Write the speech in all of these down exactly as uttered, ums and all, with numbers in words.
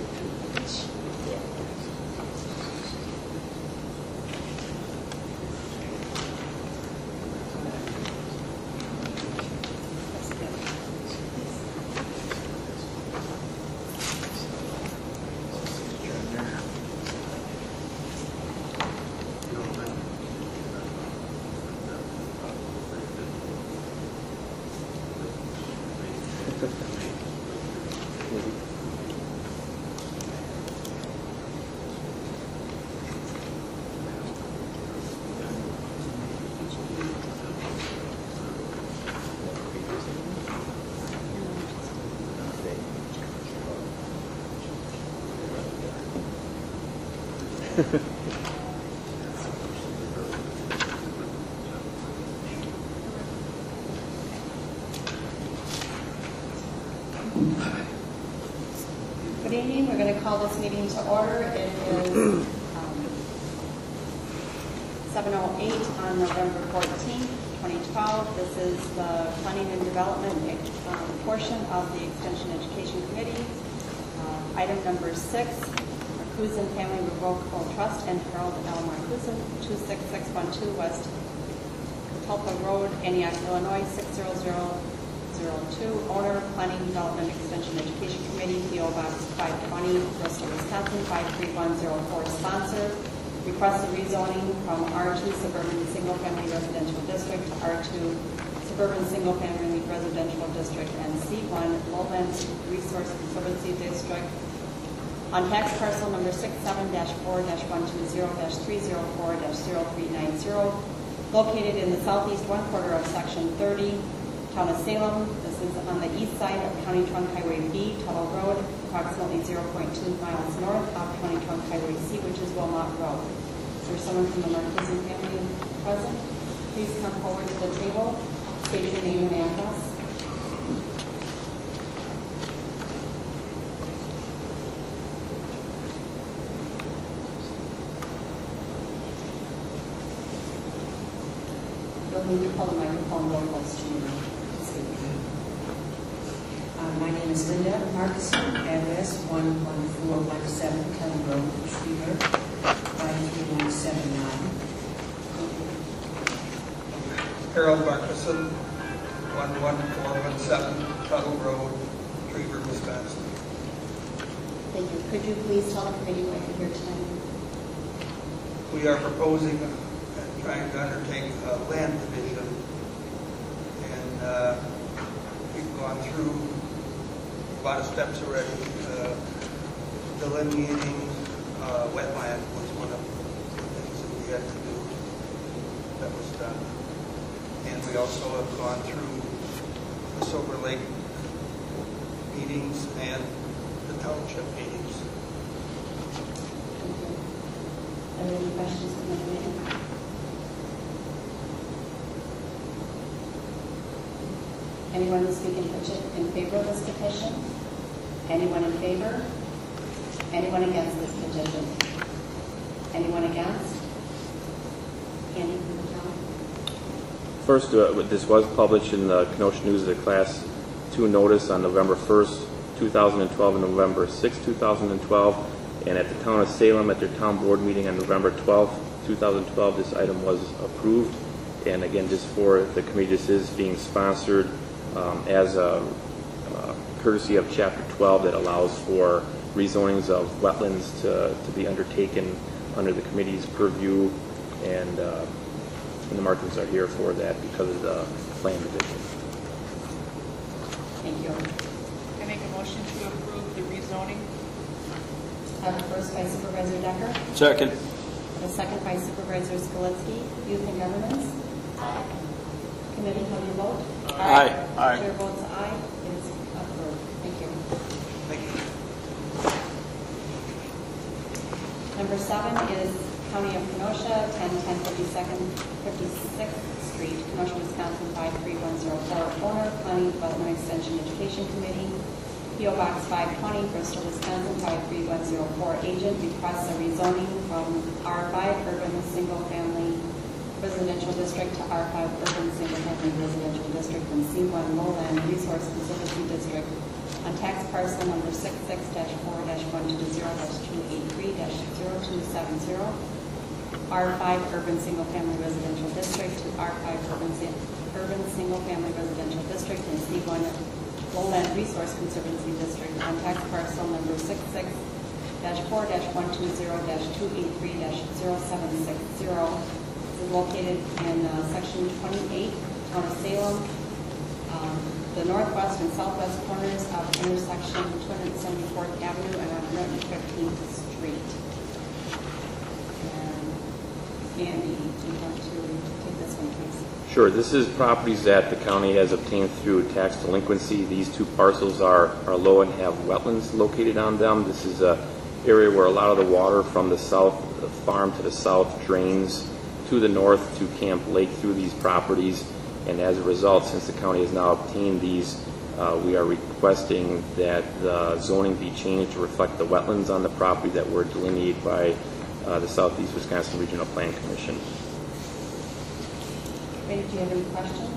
Good evening. We're going to call this meeting to order. It is um, seven oh eight on November fourteenth, twenty twelve. This is the Planning and Development um, portion of the Extension Education Committee. Uh, item number six, Marcuson Family Revocable Trust and Harold L. Marcuson, two six six one two West Catalpa Road, Antioch, Illinois, six zero zero zero two. Owner, Planning Development Extension Education Committee, P O Box five twenty, Bristol, Wisconsin, five three one zero four. Sponsor, request a rezoning from R two Suburban Single Family Residential District to R two Suburban Single Family Residential District and C one Lowland Resource Conservancy District on tax parcel number six seven dash four dash one two zero dash three zero four dash zero three nine zero, located in the southeast one quarter of section thirty, Town of Salem. This is on the east side of County Trunk Highway B, Tuttle Road, approximately zero point two miles north of County Trunk Highway C, which is Wilmot Road. Is there someone from the Marcuson family present? Please come forward to the table, state your name and address. You'll need to pull the microphone real close to you. Uh, my name is Linda Marcuson, address one one four one seven Kelly Road, Streeter, five three one seven nine. Harold Marcuson, one one four one seven Tuttle Road, Trever, Wisconsin. Thank you. Could you please tell the committee why you're here tonight? We are proposing and trying to undertake a land division, and uh, we've gone through a lot of steps already. Uh, delineating uh, wetland was one of the things that we had to do. That was done. And we also have gone through the Silver Lake meetings and the township meetings. Thank you. Are there any questions from the committee? Anyone to speak in, in favor of this petition? Anyone in favor? Anyone against this petition? Anyone against? Andy from the town? First, uh, this was published in the Kenosha News as a Class two notice on November first, two thousand twelve and November sixth, two thousand twelve, and at the Town of Salem at their town board meeting on November twelfth, two thousand twelve, this item was approved. And again, just for the committee, this is being sponsored um, as a uh, courtesy of Chapter twelve that allows for rezonings of wetlands to, to be undertaken under the committee's purview, and, uh, and the Martins are here for that because of the plan division. Thank you. I make a motion to approve the rezoning. Uh, the first by Supervisor Decker. Second. The second by Supervisor Skolitsky. Youth and Governments. Aye. Committee, how do you vote? Aye. Aye. Chair votes aye. It is approved. Thank you. Thank you. Number seven is County of Kenosha, ten ten fifty-second, fifty-sixth Street, Kenosha, Wisconsin, five three one zero four. Owner, Planning Development Extension Education Committee, P O Box five twenty, Bristol, Wisconsin, five three one zero four. Agent requests a rezoning from R five Urban Single Family Residential District to R five Urban Single Family Residential District and C one Lowland Resource Conservancy District on tax parcel number six six four one two zero two eight three zero two seven zero, R five Urban Single Family Residential District to R five Urban, Urban Single Family Residential District and C one Lowland Resource Conservancy District on tax parcel number six six four one two zero two eight three zero seven six zero. This is located in uh, section twenty-eight, Town of Salem, um, the northwest and southwest corners of intersection two seventy-fourth Avenue and one hundred fifteenth Street. And Andy, do you want to take this one, please? Sure. This is properties that the county has obtained through tax delinquency. These two parcels are, are low and have wetlands located on them. This is a area where a lot of the water from the south the farm to the south drains to the north to Camp Lake through these properties. And as a result, since the county has now obtained these, uh, we are requesting that the zoning be changed to reflect the wetlands on the property that were delineated by uh, the Southeast Wisconsin Regional Plan Commission. Randy, do you have any questions?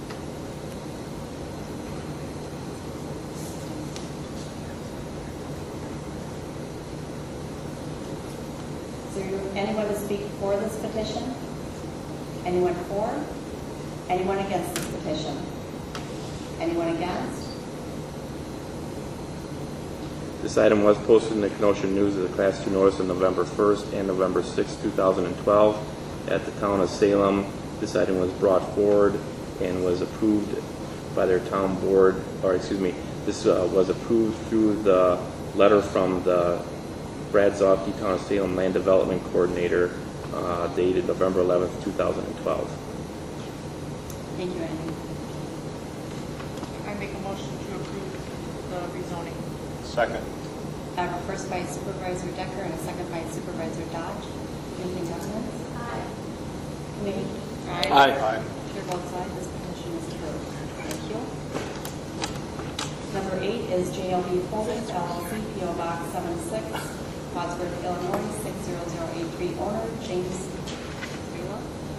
Is there anyone to speak for this petition? Anyone for? Anyone against this petition? Anyone against? This item was posted in the Kenosha News as a Class two notice on November first and November sixth, two thousand twelve at the Town of Salem. This item was brought forward and was approved by their town board, or excuse me, this uh, was approved through the letter from the Brad Zofke, Town of Salem Land Development Coordinator, uh, dated November eleventh, two thousand twelve. Thank you, Andy. I make a motion to approve the rezoning. Second. I have a first by Supervisor Decker and a second by Supervisor Dodge. Anything comments? Aye. Committee? Aye. Chair votes aye. This petition is approved. Thank you. Number eight is J L B Holdings, L L C, P O Box seven six, Wadsworth, Illinois, six zero zero eight three. Owner, James Taylor.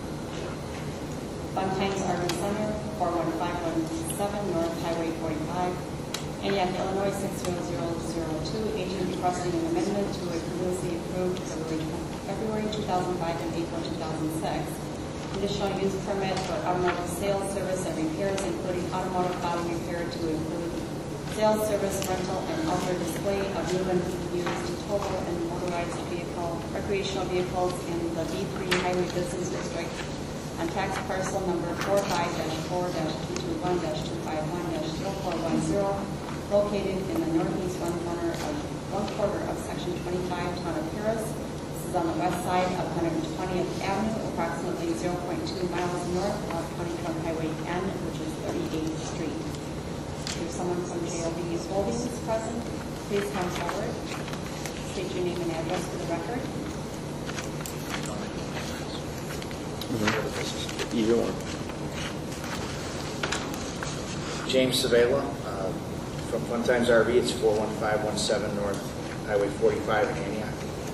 Fun Times Urban Center, four one five one seven North Highway forty-five, Antioch, Illinois, six zero zero zero two. Agent requesting an amendment to a previously approved February two thousand five and April two thousand six. Conditional use permit for automotive sales, service, and repairs, including automotive body repair to include sales, service, rental, and outdoor display of new and used total and motorized vehicle, recreational vehicles in the B three Highway Business District on tax parcel number four five four two two one two five one zero four one zero, located in the northeast one corner of one quarter of section twenty-five, Town of Paris. This is on the west side of one hundred twentieth Avenue, approximately zero point two miles north of County Club Highway N, which is thirty-eighth Street. If there's someone from J L B Holdings present, please come forward. State your name and address for the record. Mm-hmm. Either one. James Savela, uh, from Fun Times R V. It's four one five one seven North Highway forty-five in Antioch.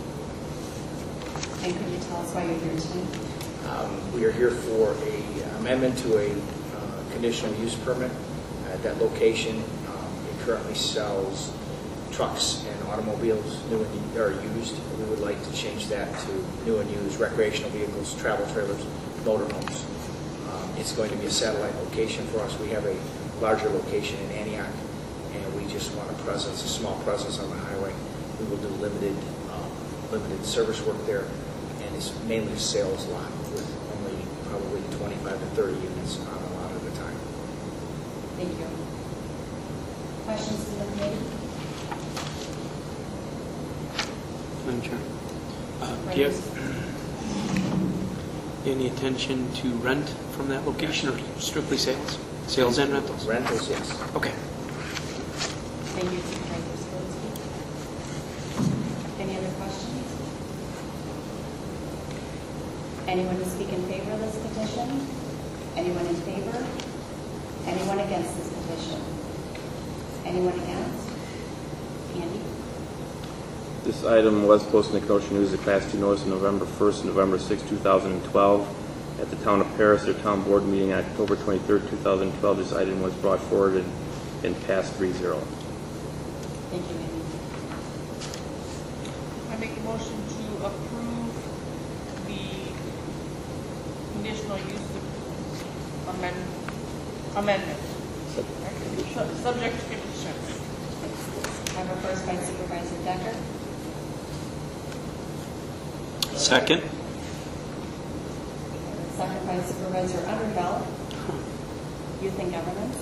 And could you tell us why you're here tonight? Um, we are here for a amendment to a uh, conditional use permit. At that location, um, it currently sells trucks and automobiles, new and or used. We would like to change that to new and used recreational vehicles, travel trailers, motorhomes. Um, it's going to be a satellite location for us. We have a larger location in Antioch, and we just want a presence, a small presence on the highway. We will do limited, um, limited service work there, and it's mainly a sales lot with only probably twenty-five to thirty units on a lot at a time. Thank you. Questions to the committee? Madam Chair. Uh, do you have any intention to rent from that location or strictly sales? Sales and rentals? Rentals, yes. Okay. Thank you, Supervisor Skilsky. Any other questions? Anyone to speak in favor of this petition? Anyone in favor? Anyone against this petition? Anyone against? Andy? This item was posted in the Kenosha News as a Class two notice on November first and November sixth, two thousand twelve. At the Town of Paris, their town board meeting on October twenty-third, two thousand twelve, this item was brought forward and, and passed three zero. Thank you, Amy. I make a motion to approve the conditional use amend, amendment. Su- Subject to conditions. I have a first by Supervisor Decker, Second? second by Supervisor Underhill. Youth and Governance.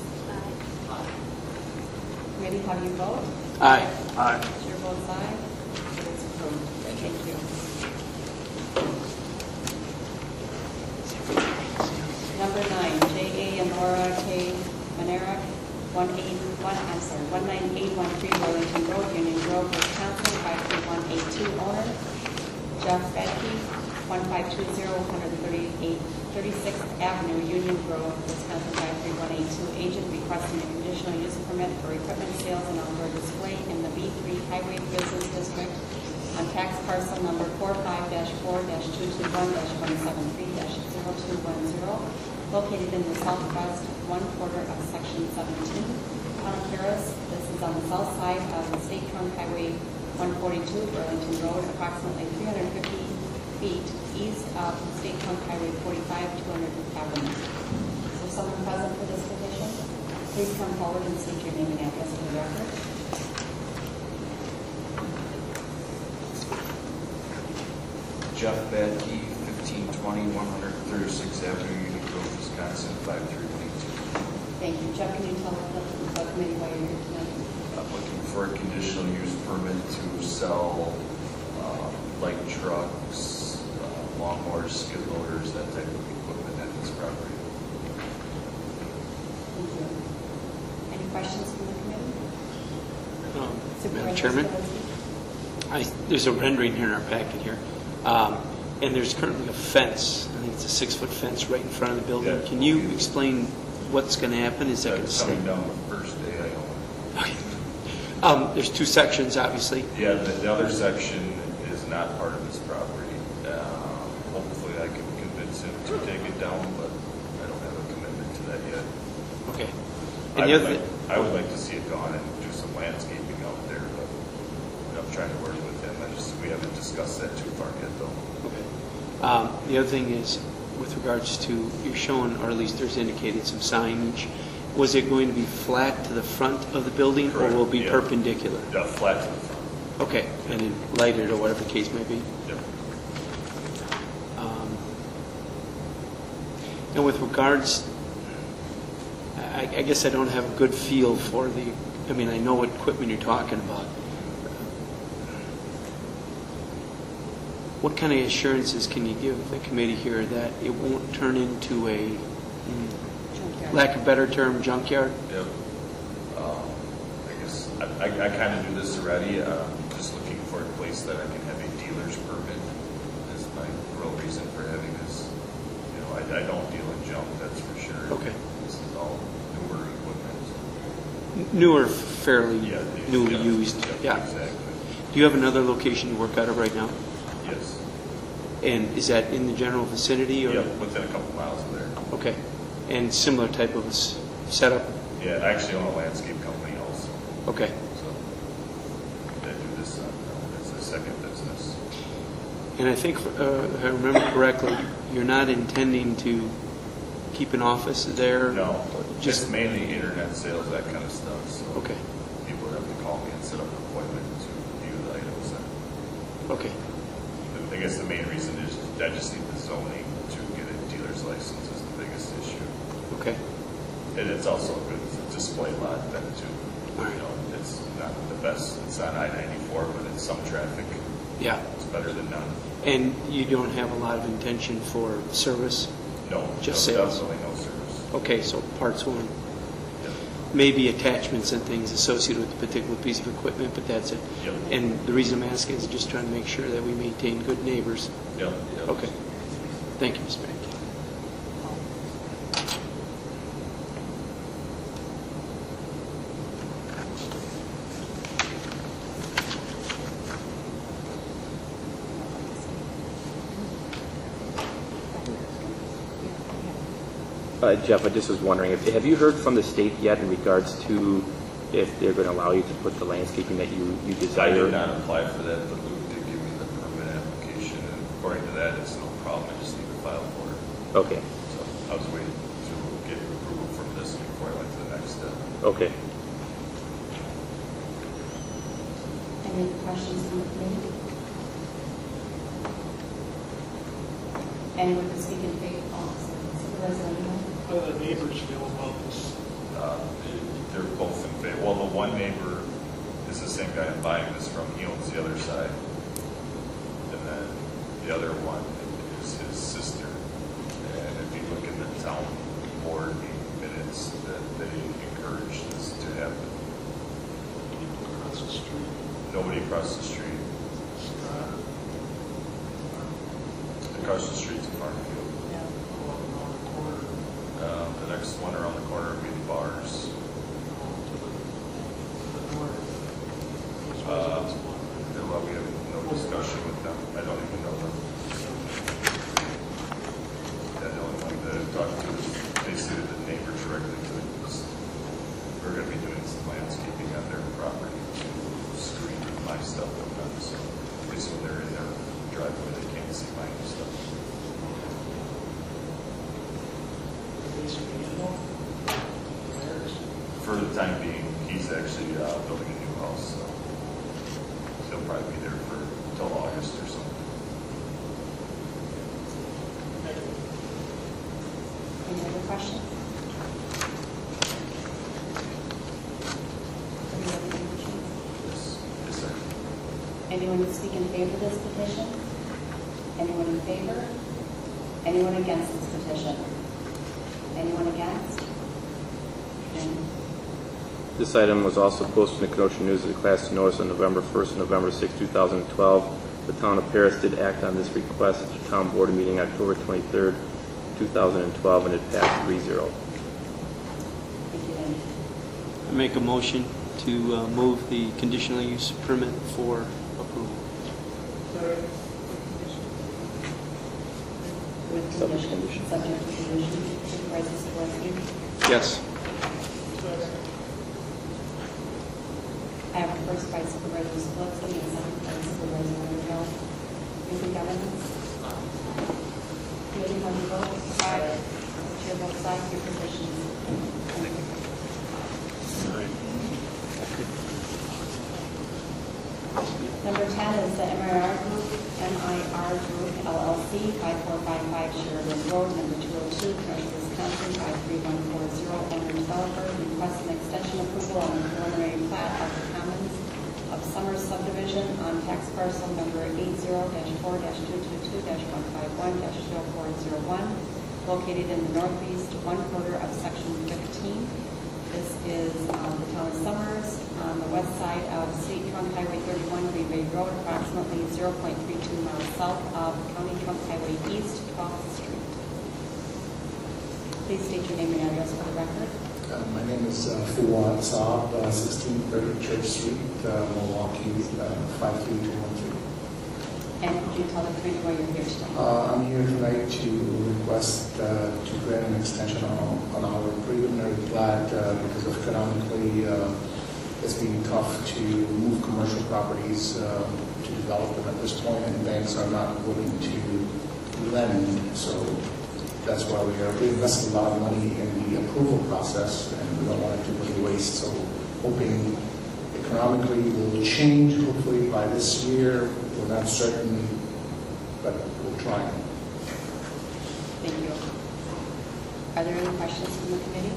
Committee, how do you vote? Aye. Aye. Chair votes aye. It is approved. Thank you. Number nine, J A and Laura K. Manerick, one eight one, I'm sorry, one nine eight one three Wellington Road, Union Grove, Wisconsin, five three one eight two, owner. Jeff Bedke, one five two zero, one thirty-eight, thirty-sixth Avenue, Union Grove, Wisconsin, five three one eight two, agent requesting a conditional use permit for equipment sales and outdoor display in the B three Highway Business District on tax parcel number four five dash four dash two two one dash one seven three dash zero two one zero, located in the southwest one quarter of section seventeen. Town of Paris, this is on the south side of the State Trunk Highway one forty-two, Burlington Road, approximately three hundred fifty feet east of State Trunk Highway forty-five, two hundred Avenue. Is there someone present for this petition? Please come forward and state your name and address for the record. Jeff Badke, fifteen twenty, one thirty-sixth Avenue, Union Grove, Wisconsin, five three one eight two. Thank you. Jeff, can you tell the subcommittee why you're here tonight? I'm looking for a conditional use permit to sell uh, light trucks, uh, lawnmowers, skid loaders, that type of equipment at this property. Thank you. Any questions from the committee? Um, Supervisor Madam Chairman? Stravinsky? I, there's a rendering here in our packet here. Um, and there's currently a fence. I think it's a six-foot fence right in front of the building. Yeah. Can you explain what's going to happen? Is that going to That's stay? coming down the first day I own Okay. Um, there's two sections, obviously. it. Yeah, the, the other section is not part of this property. Uh, hopefully I can convince him to take it down, but I don't have a commitment to that yet. Okay. I And the would, other, like, I would like to see it gone and do some landscaping out there, but I'm trying to work with him. I just, we haven't discussed that too far yet, though. okay. Um, the other thing is, with regards to, you're showing, or at least there's indicated some signage. Was it going to be flat to the front of the building, Correct, or will it be yeah. perpendicular? Yeah, flat to the front. Okay, and then lighted, or whatever the case may be. Yep. Um, And with regards, I, I guess I don't have a good feel for the, I mean, I know what equipment you're talking about. What kind of assurances can you give the committee here that it won't turn into a, mm, Junkyard. lack of better term, junkyard? Yep. Um, I guess, I, I, I kind of do this already, uh, just looking for a place that I can have a dealer's permit is my real reason for having this. You know, I, I don't deal in junk, that's for sure. Okay. This is all newer equipment. Newer, fairly Yeah. newly yeah, used, yeah. Exactly. Do you have another location you work out of right now? Yes. And is that in the general vicinity? Or? Yep, within a couple miles of there. Okay. And similar type of s- setup? Yeah, I actually own a landscape company also, Okay. so I do this, uh, it's a second business. And I think, uh, if I remember correctly, you're not intending to keep an office there? No, Just, just mainly internet sales, that kind of stuff, so. okay, People have to call me and set up an appointment to view the items. And okay, I guess the main reason is I just need the zoning to get a dealer's license is the biggest issue. okay. And it's also a good display lot then too. All right. You know, it's not the best, it's on I ninety-four, but it's some traffic. Yeah. It's better than none. And you don't have a lot of intention for service? No, Just no, sales. definitely no service. Okay, so parts only. Yep. Maybe attachments and things associated with the particular piece of equipment, but that's it. Yep. And the reason I'm asking is just trying to make sure that we maintain good neighbors. Yep. Yep. Okay. Thank you, Mister Mackey. Uh, Jeff, I just was wondering, if, have you heard from the state yet in regards to if they're going to allow you to put the landscaping that you, you I desire. did not apply for that, but Luke did give me the permit application, and according to that, it's no problem, I just need to file for it. Okay, So I was waiting to get approval from this before I went to the next step. okay. Any other questions from the committee? Anyone to speak in favor? Oh, Supervisor Underwood? How do the neighbors feel about this? Uh, They're both in favor. Well, the one neighbor is the same guy I'm buying this from. He owns the other side. And then the other one is his sister. And if you look in the town board minutes, that they encourage this to happen. People across the street. Nobody across the street. Uh, Across the street's a farm field. Along around the corner, Um, the next one around the corner would be the bars. to the, to the north. Those Uh, residents want it. then, well, we have no discussion with them. I don't even know them. Yeah, the only one that I've talked to is basically the neighbor directly to it. Because we're going to be doing some landscaping on their property to screen my stuff from them. So at least when they're in their driveway, they can't see my stuff. Basically, you know, theirs. For the time being, he's actually uh, building a new house, so he'll probably be there for until August or something. Any other questions? Any other questions? Yes, yes, sir. Anyone to speak in favor of this petition? Anyone in favor? Anyone against this petition? Anyone against? Okay. This item was also posted in the Kenosha News as a Class two notice on November first and November sixth, two thousand twelve. The town of Paris did act on this request at the town board meeting October twenty-third, two thousand twelve, and it passed three zero. Thank you, Andy. I make a motion to uh, move the conditional use permit for approval. With Subject condition, condition. subject to condition. Supervisor Zaborski? Yes. I have a first by Supervisor Zaborski and a second by Supervisor Underhill. Using governance? Committee, how do you vote? Aye. Chair votes aye. Your position. Number ten is the M I R Group, M I R Group L L C, five four five five Sheridan Road, number two oh two, Kenosha, Wisconsin, five three one four zero, owner developer, requests an extension approval on the preliminary plat of the Commons of Summers subdivision on tax parcel number eight zero dash four dash two two two dash one five one dash zero four zero one, located in the northeast one quarter of section fifteen. This is um, the town of Summers on the west side of State Trunk Highway thirty-one, Green Bay Road, approximately zero point three two miles south of County Trunk Highway East, twelfth Street. Please state your name and address for the record. Uh, My name is uh, Fuad Saab, uh, sixteen thirty Church Street, uh, Milwaukee, uh, five three two one three. And could you tell the committee why you're here today? Uh, I'm here tonight to request uh, to grant an extension on, on our preliminary plat uh, because of economically uh, it's been tough to move commercial properties uh, to develop them at this point, and banks are not willing to lend. So that's why we are we invested a lot of money in the approval process, and we don't want it to go to waste. So hoping economically will change hopefully by this year. We're not certain, but we'll try. Thank you. Are there any questions from the committee?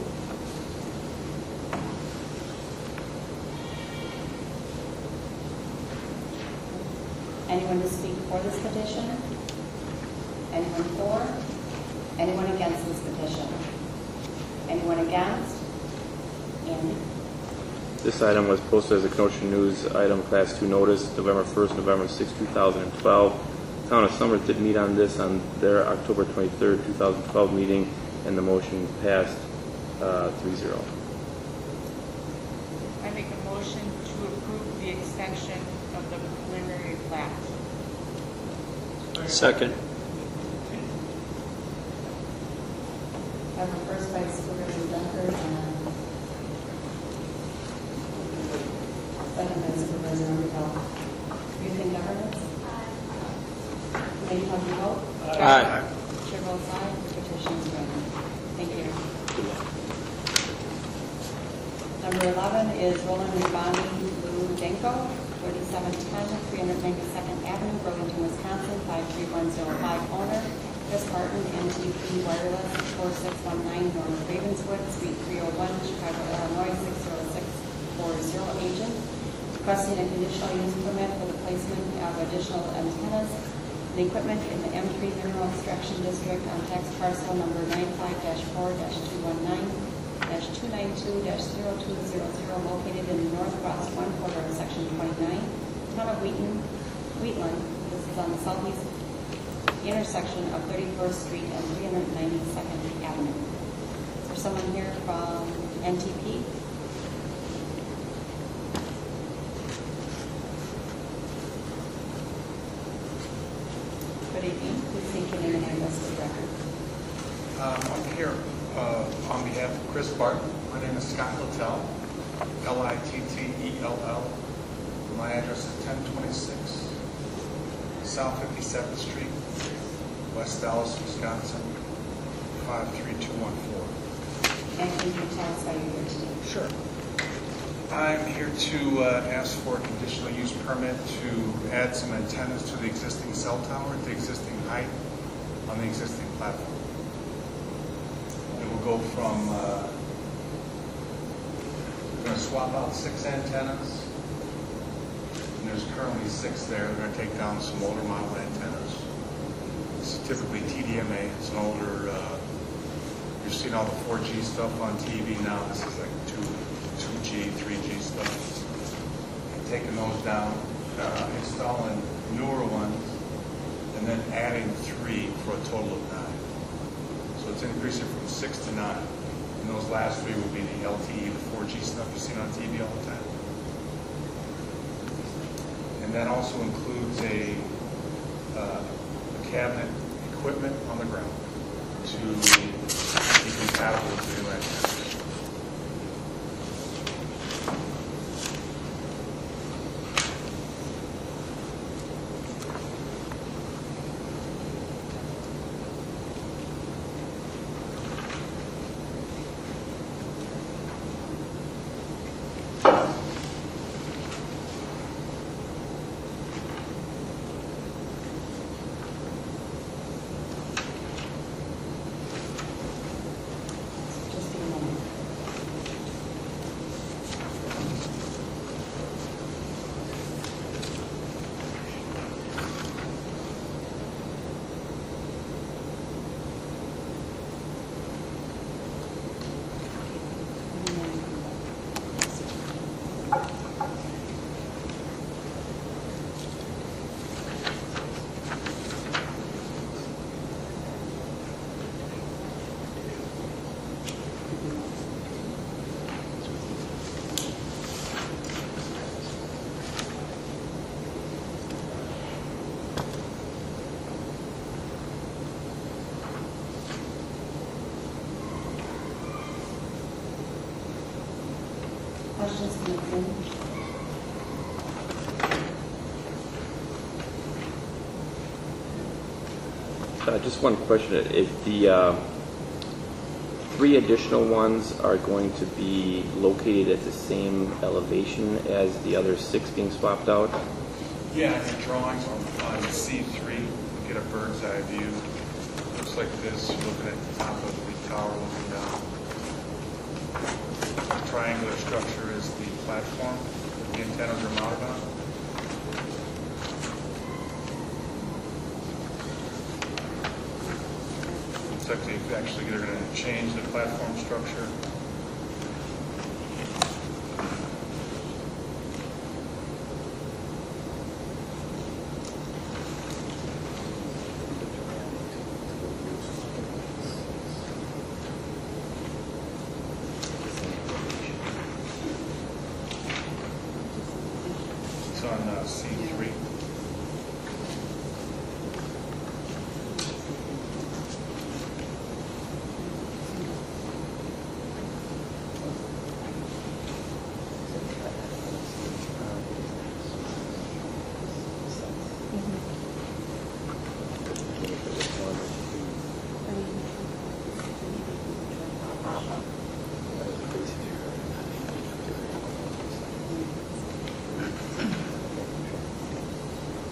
Anyone to speak for this petition? Anyone for? Anyone against this petition? Anyone against? Andy? This item was posted as a Kenosha News item Class two notice, November first, November sixth, two thousand twelve. Town of Summers did meet on this on their October twenty-third, two thousand twelve meeting, and the motion passed uh, three zero. I make a motion to approve the extension of the preliminary plat. Second. I have a first by Supervisor Dunker and Please, how do you vote? Aye. Chair votes aye, the petition is granted. Thank you. Number eleven is Roland and Bonnie Lou Denko, thirty-seven ten, three ninety-second Avenue, Burlington, Wisconsin, five three one zero five owner. Chris Martin, N T P Wireless, four six one nine North Ravenswood, Suite three oh one, Chicago, Illinois, six zero six four zero agent. Requesting a conditional use permit for the placement of additional antennas and equipment in the M three Mineral Extraction District on tax parcel number nine five dash four dash two one nine dash two nine two dash zero two zero zero located in the northwest one quarter of section twenty-nine, town of Wheaton, Wheatland. This is on the southeast intersection of thirty-first Street and three ninety-second Avenue. Is there someone here from N T P? Good evening. Please state your name and address for the record. Um, I'm here uh, on behalf of Chris Barton. My name is Scott Littell, L I T T E L L. My address is ten twenty-six South fifty-seventh Street, West Dallas, Wisconsin, five three two one four. And can you tell us why you're here today? Sure. I'm here to uh, ask for a conditional use permit to add some antennas to the existing cell tower at the existing height on the existing platform. It will go from, uh, we're going to swap out six antennas, and there's currently six there. We're going to take down some older model antennas. It's typically T D M A. It's an older, uh, you've seen all the four G stuff on T V now. This is like two, two G, three G stuff. And taking those down, uh, installing newer ones, and then adding three for a total of nine. So it's increasing from six to nine. And those last three will be the L T E, the four G stuff you've seen on T V all the time. And that also includes a, uh, a cabinet equipment on the ground to be compatible with the new antennas. Just give me a moment. Questions from the committee? Uh, just one question. If the uh, three additional ones are going to be located at the same elevation as the other six being swapped out? Yeah, and the drawings on, on C three, you get a bird's eye view. Looks like this, you're looking at the top of the tower looking down. The triangular structure is the platform that the antennas are mounted on. Looks like they've actually, they're going to change the platform structure. It's on uh, C three.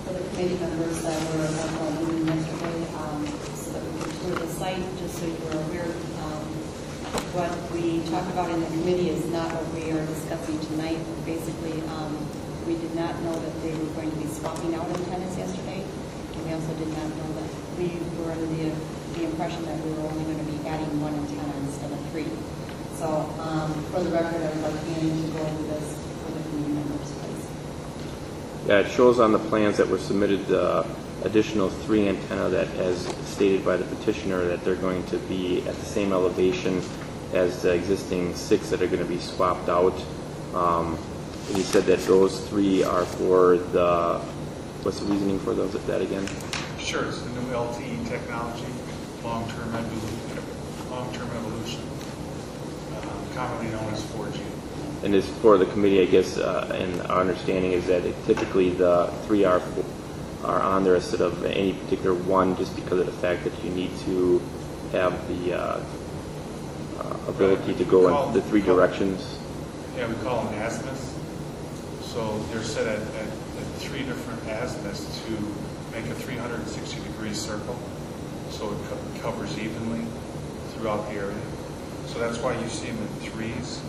for the committee members that were at the meeting yesterday, um, so that we could tour the site, just so you're aware. Um, what we talked about in the committee is not what we are discussing tonight. Basically, um, we did not know that they were going to be swapping out antennas yesterday, and we also did not know that we were under the, the impression that we were only going to be adding one antenna instead of three. So, um, for the record, I would like Annie to go over this for the committee members, please. Yeah, it shows on the plans that were submitted uh, additional three antenna that, as stated by the petitioner, that they're going to be at the same elevation as the existing six that are going to be swapped out. Um, and he said that those three are for the, what's the reasoning for those, that again? Sure, it's the new L T E technology, long-term evolution, long-term evolution, uh, commonly known as four G. And as for the committee, I guess, uh, and our understanding is that it, typically the three are are on there instead of any particular one, just because of the fact that you need to have the uh, uh, ability to go in the three directions. Yeah, we call them azimuths. So they're set at, at, at three different azimuths to make a three hundred sixty degree circle, so it co- covers evenly throughout the area. So that's why you see them in threes.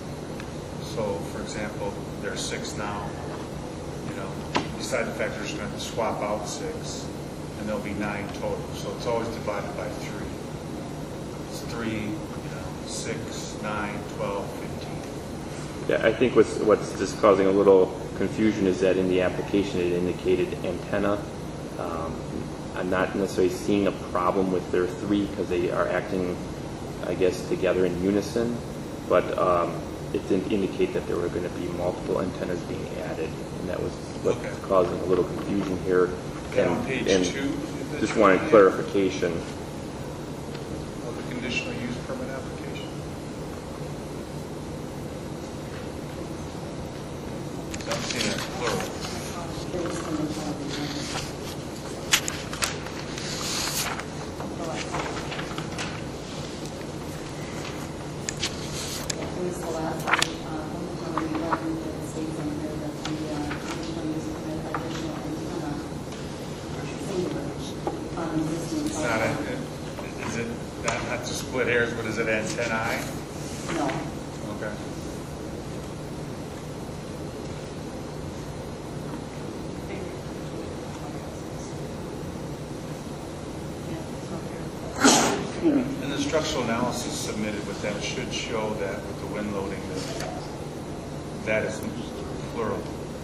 So, for example, there's six now. You know, beside the fact they're just going to swap out six, and there'll be nine total. So it's always divided by three. It's three, you know, six, nine, twelve, fifteen. Yeah, I think what's what's just causing a little confusion is that in the application it indicated antenna. Um, I'm not necessarily seeing a problem with their three because they are acting, I guess, together in unison, but um, it didn't indicate that there were going to be multiple antennas being added, and that was what's Okay. causing a little confusion here. And And, on page and two, just wanted clarification. of the conditional use permit application. So I'm seeing it plural. There's some antenna. It was the last page, um, when we got into the states on here that the uh, conditional use permit additional antenna singular on existing. It's not, a- is it, not not to split hairs, but is it antennae? No. Okay. And the structural analysis submitted with that should show that with the wind loading, that that is plural.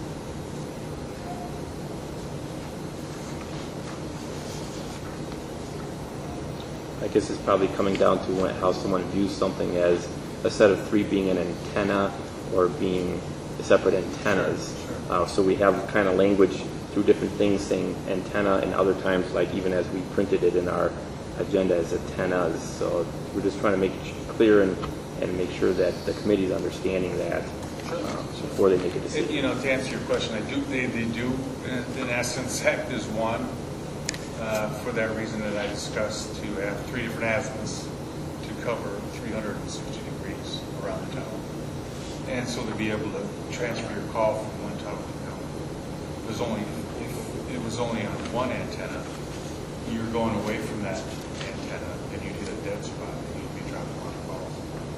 I guess it's probably coming down to when, how someone views something as a set of three being an antenna or being separate antennas. Uh, so we have kind of language through different things saying antenna, and other times, like even as we printed it in our agenda as antennas. So we're just trying to make it clear and, and make sure that the committee is understanding that uh, before they make a It- decision. You know, to answer your question, I do, they, they do, in in essence, act as one, uh, for that reason that I discussed, to have three different azimuths to cover three hundred sixty degrees around the tower. And so to be able to transfer your call from one tower to the other. It was only, if it was only on one antenna, you're going away from that antenna, and you'd hit a dead spot, and you'd be dropping a lot of calls.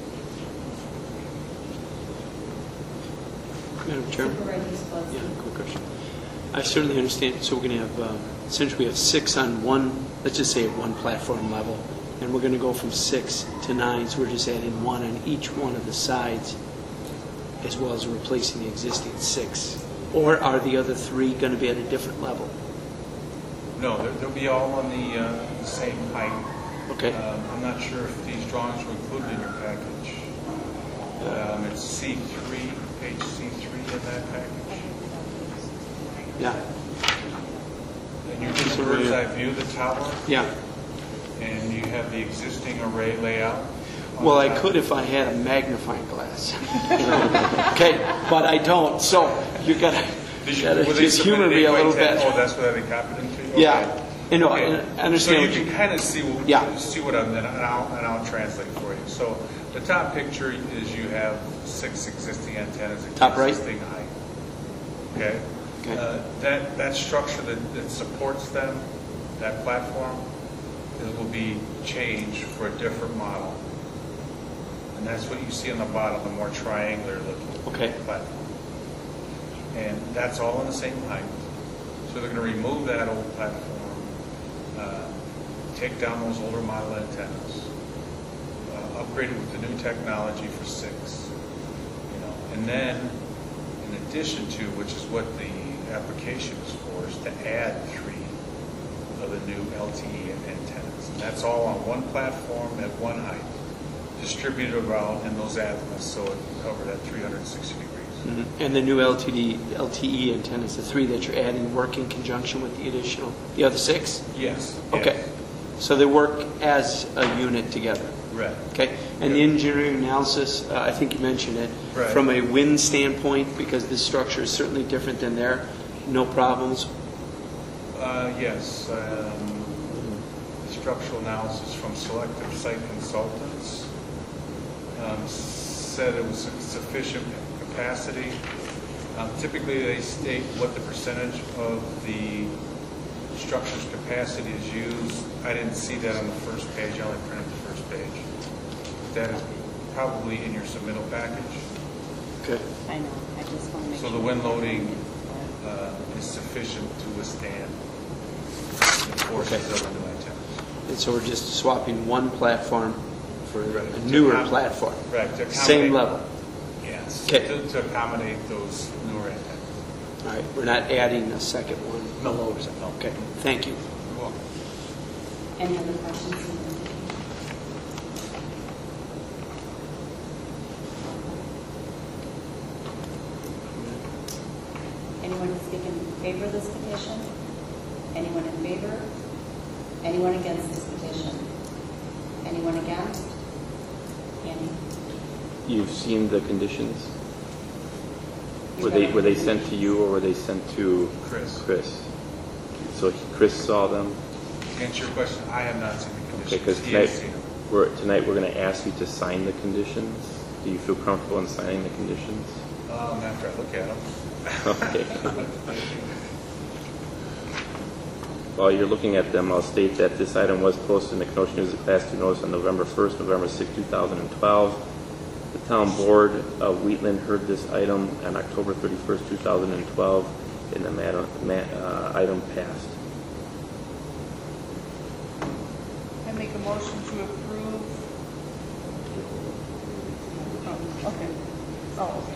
Madam Chairman? Supervisor Spelke. Yeah, quick question. I certainly understand, so we're going to have, um, essentially we have six on one, let's just say at one platform level, and we're going to go from six to nine, so we're just adding one on each one of the sides, as well as replacing the existing six. Or are the other three going to be at a different level? No, they're- they'll be all on the, uh, the same height. Okay. Um, I'm not sure if these drawings were included in your package. Um, It's C three, page C three in that package. Yeah, And you get a bird's eye view of the tower, yeah. and you have the existing array layout. on Well, the I top. could if I had a magnifying glass. Okay, but I don't, so you gotta, Did you you- gotta were they just humor submitted me a eight by little ten? bit. Oh, that's what they copied them to? Yeah, Okay. I know, Okay. I understand So what you you- can kind of see, what- Yeah. see what I'm, and I'll, and I'll translate for you. So the top picture is you have six existing antennas at Top right? existing height. Okay? Okay. Uh, That, that structure that, that supports them, that platform, it will be changed for a different model. And that's what you see on the bottom, the more triangular looking Okay. platform. And that's all in the same height. So they're going to remove that old platform, uh, take down those older model antennas, uh, upgrade it with the new technology for six, you know, and then in addition to, which is what the application is for, is to add three of the new L T E antennas. And that's all on one platform at one height, distributed around in those azimuths, so it can cover that three hundred sixty degrees. Mhm. And the new L T D, L T E antennas, the three that you're adding, work in conjunction with the additional, the other six? Yes. Okay. yes. So they work as a unit together? Right. Okay. And the engineering analysis, uh, I think you mentioned it, Right. from a wind standpoint, because this structure is certainly different than there, no problems? Uh, yes. Um, the structural analysis from Selective Site Consultants um, said it was sufficient capacity. Um, typically, they state what the percentage of the structure's capacity is used. I didn't see that on the first page. I only printed the first page. That is probably in your submittal package. Okay. I know, I just want to make So sure. the wind loading uh, is sufficient to withstand the forces Okay. of the new antennas. And so we're just swapping one platform for Right. a newer To accom- platform? Right. to accommodate- Same level? Yes. Okay. To, to accommodate those newer antennas. All right, we're not adding a second one below or something? Okay, thank you. You're welcome. Any other questions? Anyone to speak in favor of this petition? Anyone in favor? Anyone against this petition? Anyone against? Andy? You've seen the conditions? You Were they, read were they them? sent to you or were they sent to Chris. Chris? So Chris saw them? To answer your question, I have not seen the Okay, conditions. because He has tonight, seen them. we're, tonight we're going to ask you to sign the conditions. Do you feel comfortable in signing the conditions? Um, after I look at them. Okay. While you're looking at them, I'll state that this item was posted in the Kenosha News of Class two notice on November first, November sixth, two thousand twelve. The town board of Wheatland heard this item on October thirty-first, two thousand twelve, and the matter, ma- uh, item passed. I make a motion to approve. Oh, okay. Oh, okay.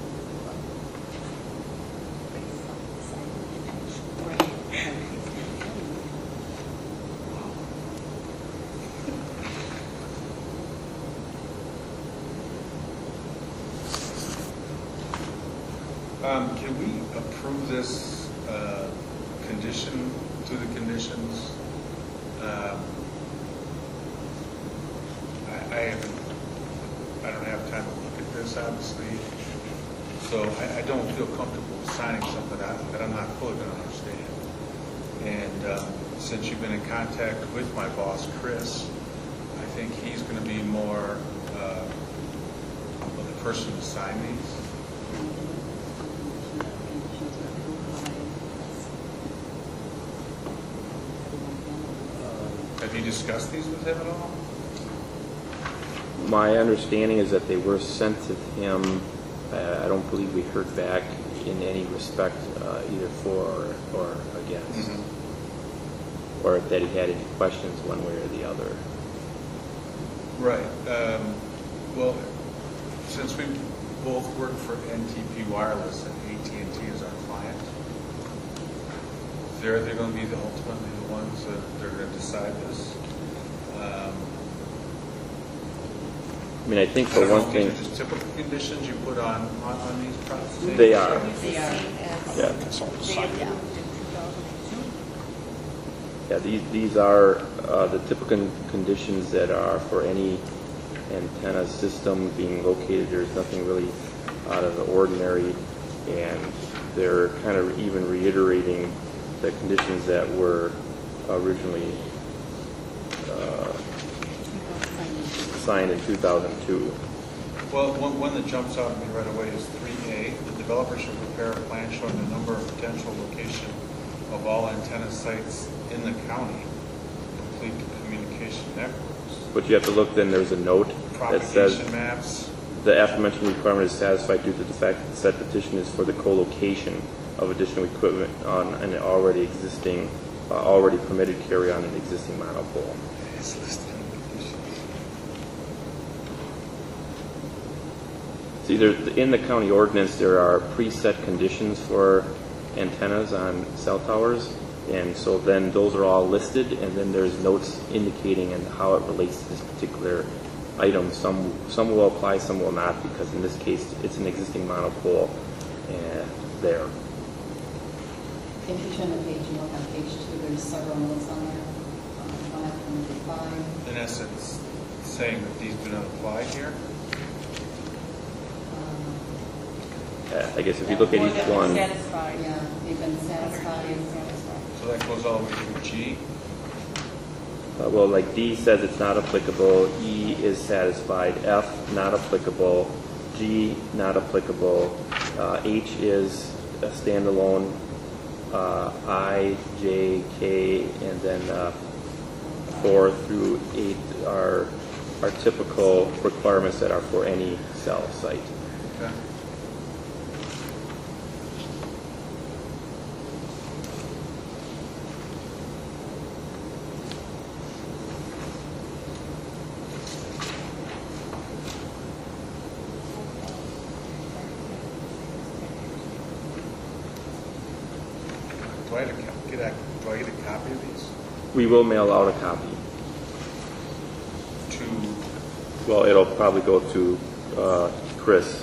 Um, can we approve this uh, condition to the conditions? Um, I, I haven't, I don't have time to look at this, obviously, so I, I don't feel comfortable signing something that, that I'm not fully going to understand. And um, since you've been in contact with my boss, Chris, I think he's going to be more uh, of the person to sign these. Have you discussed these with him at all? My understanding is that they were sent to him. Uh, I don't believe we heard back in any respect, uh, either for or, or against, Mm-hmm. or that he had any questions one way or the other. Right. Um, well, since we both work for N T P Wireless and A T and T is our client, they're they're going to be the ultimately the ones that they're going to decide this. Um, I mean, I think I for don't know one if thing, these are just typical conditions you put on on, on these products. they are. They are. Yeah. They approved in two thousand two. Yeah, these, these are uh, the typical conditions that are for any antenna system being located. There's nothing really out of the ordinary, and they're kind of even reiterating the conditions that were originally uh, signed in two thousand two. Well, one, one that jumps out at me right away is three A, the developer should prepare a plan showing the number of potential location of all antenna sites in the county, complete communication networks, But you have to look, then there's a note that says propagation maps. the aforementioned requirement is satisfied due to the fact that said petition is for the co-location of additional equipment on an already existing, uh, already permitted carry on an existing monopole. It's listed in the petition. It's either, in the county ordinance, there are preset conditions for antennas on cell towers, and so then those are all listed, and then there's notes indicating and how it relates to this particular item. Some some will apply, some will not, because in this case, it's an existing monopole uh, there. If you turn the page and look on page two, there's several notes on there. Um, five and five. In essence, saying that these do not apply here. Um, Uh, I guess if you look at Or each that we're one, Satisfied. Yeah, they've been satisfied. Satisfied. So that goes all the way through G. uh, well, like D says it's not applicable, E is satisfied, F not applicable, G not applicable, uh, H is a standalone, uh, I, J, K, and then uh, four through eight are are typical requirements that are for any cell site. Okay. Do I, have to co- get a, do I get a copy of these? We will mail out a copy. To, Well, it'll probably go to uh, Chris.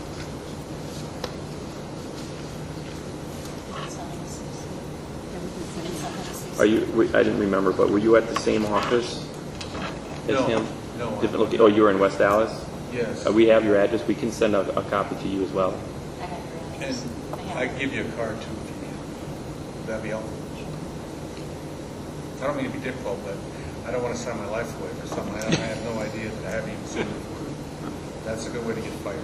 Are you? we- I didn't remember, but were you at the same office as No, him? no, I'm- Different loca- Oh, you were in West Dallas? yes. Uh, we have your address. We can send a, a copy to you as well. I have your And address. I I have can give you a card too if you need. Would that be helpful? I don't mean to be difficult, but I don't want to sign my life away for something I I have no idea that I haven't even seen before. That's a good way to get fired.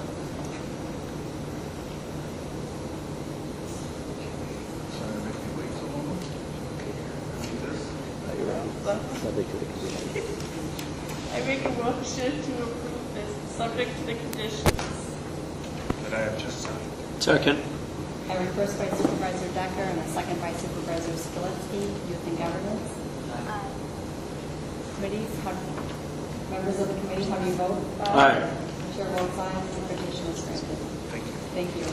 Sorry to make you wait so long. Need this? Subject to the condition. I make a motion to approve this, subject to the conditions. That I have just signed. Second. I have a first by Supervisor Decker and a second by Supervisor Skiletsky. Youth and Governance. Committees, how, members of the committee, how do you vote? Aye. Chair votes aye, the petition is granted. Thank you. Thank you.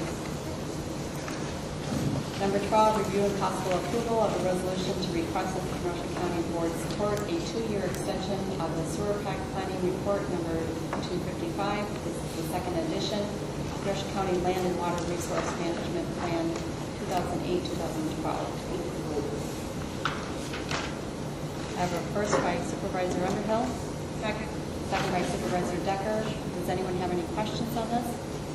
Number twelve, review and possible approval of a resolution to request that the Kenosha County Board support a two-year extension of the sewer pack planning report number two fifty-five. This is the second edition. Kenosha County Land and Water Resource Management Plan two thousand eight to two thousand twelve. I have a first by Supervisor Underhill. Second. Second by Supervisor Decker. Does anyone have any questions on this?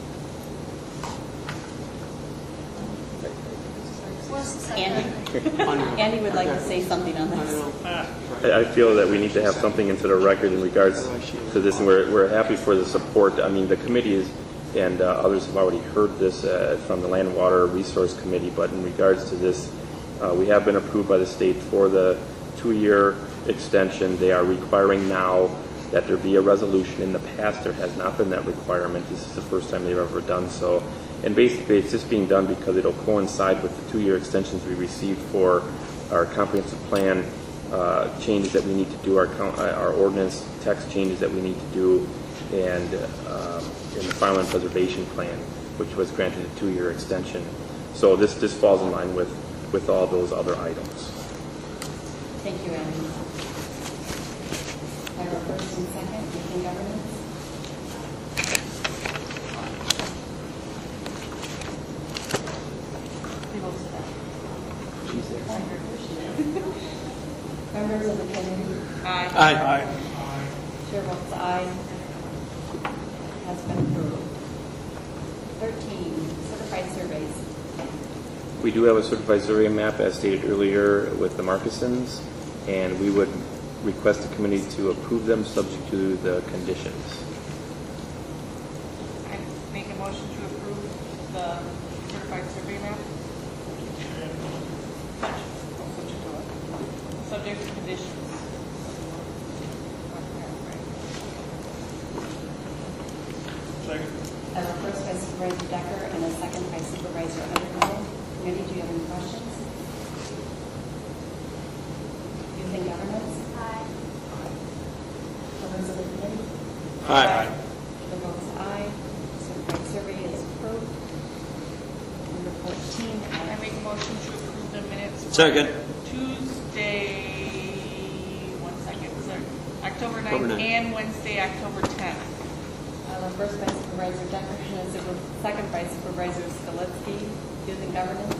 Andy? Andy would like to say something on this. I I feel that we need to have something into the record in regards to this, and we're, we're happy for the support. I mean, the committee is, and uh, others have already heard this uh, from the Land and Water Resource Committee, but in regards to this, uh, we have been approved by the state for the two-year extension. They are requiring now that there be a resolution. In the past, there has not been that requirement. This is the first time they've ever done so. And basically, it's just being done because it'll coincide with the two-year extensions we received for our comprehensive plan uh, changes that we need to do, our, count, uh, our ordinance text changes that we need to do, and um, in the Farmland Preservation Plan, which was granted a two-year extension. So this, this falls in line with, with all those other items. Thank you, Andy. I have a first and second, Youth and Governance. He votes that. She's there. Members of the committee, Aye. Aye. chair votes aye. Has been approved. Thirteen, certified surveys. We do have a certified survey map, as stated earlier, with the Markisons, and we would request the committee to approve them subject to the conditions. I make a motion to approve the various conditions. Second. I have a first by Supervisor Decker and a second by Supervisor Underhill. Committee, do you have any questions? Using governance? Aye. Members of the committee? Aye. The vote is aye. Certified survey is approved. Number fourteen. I make a motion to approve the minutes. for Second. Tuesday, one second, sorry, October October ninth ninth. and Wednesday, October tenth. I have a first by Supervisor Decker and a super- second by Supervisor Skalitsky. Using governance?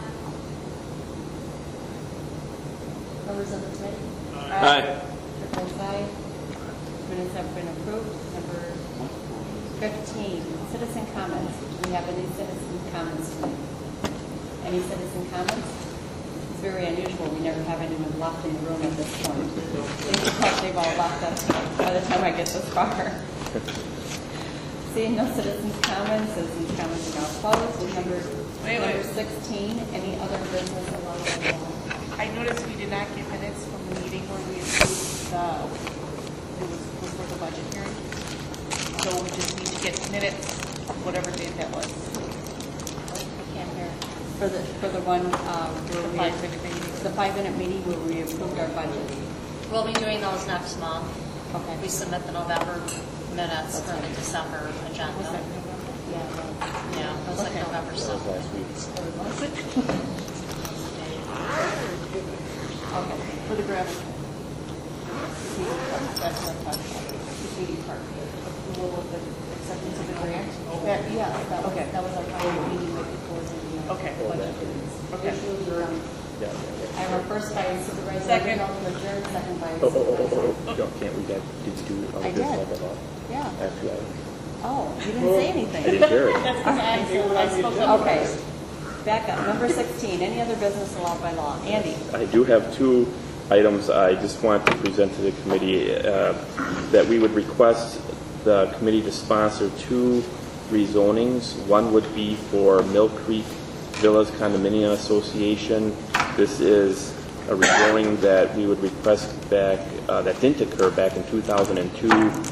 Members of the committee? Aye. Chair votes aye. Minutes have been approved. Number fifteen, citizen comments. Do we have any citizen comments tonight? Any citizen comments? It's very unusual. We never have anyone left in the room at this point. They look like they've all left us by the time I get this far. Seeing no citizens' comments, citizens' comments are now closed. And number, Wait, number wait. sixteen, any other business allowed by law? I noticed we did not get minutes from the meeting where we approved the, it was before the budget hearing. So we just need to get minutes, whatever date that was. I can't hear. For the, for the one, um, where we, Five-minute meeting. the five-minute meeting where we approved our budget. We'll be doing those next month. Okay. We submit the November minutes for the December Was that agenda. November? Yeah. right. Yeah, it was like Okay. November That was seventh. last week. Was it? Okay, for the gravel pit. Strategic park, that's what I'm talking about. Strategic park. Approval of the acceptance of the grant? That- Yeah, that was, Okay. that was our final meeting right before the uh, Okay. budget hearings. Okay. Usually we're on- Yeah, yeah, I have a first by Supervisor Second. Underhill to adjourn, second by yeah. Oh, oh, oh, Supervisor. oh, oh, oh. Can't we get, did you do I other business did. like that? Yeah. I have two items. Oh, you didn't say anything. I didn't hear it. That's because I, I spoke up. Okay, back up. Number sixteen, any other business allowed by law? Andy? I do have two items I just want to present to the committee, uh, that we would request the committee to sponsor two rezonings. One would be for Mill Creek Villas Condominium Association. This is a rezoning that we would request back, uh, that didn't occur back in two thousand two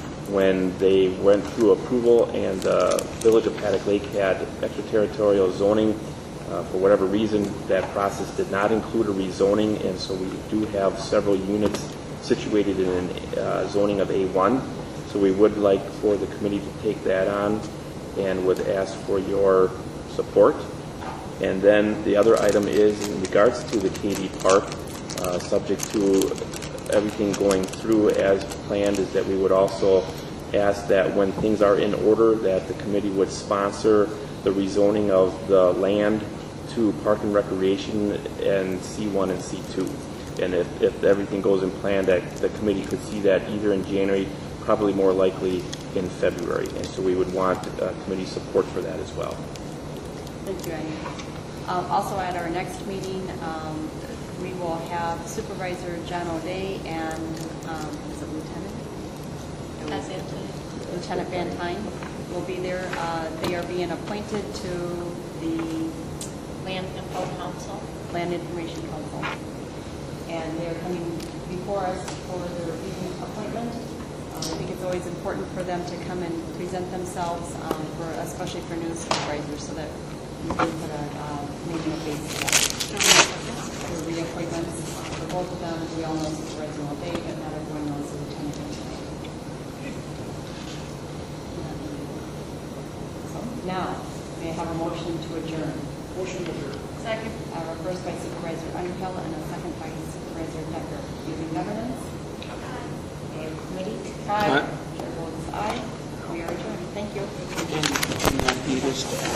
when they went through approval and the Village of Paddock Lake had extraterritorial zoning. Uh, for whatever reason, that process did not include a rezoning, and so we do have several units situated in uh, zoning of A one. So we would like for the committee to take that on and would ask for your support. And then the other item is in regards to the Katy Park, uh, subject to everything going through as planned, is that we would also ask that when things are in order, that the committee would sponsor the rezoning of the land to Park and Recreation and C one and C two. And if, if everything goes in plan, that the committee could see that either in January, probably more likely in February. And so we would want uh, committee support for that as well. Thank you, Andy. Um, Also, at our next meeting, um, we will have Supervisor John O'Day and, um, is it Lieutenant? It was Lieutenant Van Tyne will be there. Uh, They are being appointed to the Land Info Council. Land Information Council. And they are coming before us for their evening appointment. Um, I think it's always important for them to come and present themselves, um, for, especially for new supervisors, so that we can put a uh, name and a face to that. For reappointments, for both of them, we all know Supervisor O'Day, but not everyone knows the Lieutenant. So now, may I have a motion to adjourn? Motion to adjourn. Second. I have a first by Supervisor Underhill and a second by Supervisor Decker. Using governance? Committee? Aye. Chair votes aye. We are adjourned. Thank you. And, and, uh, Peters.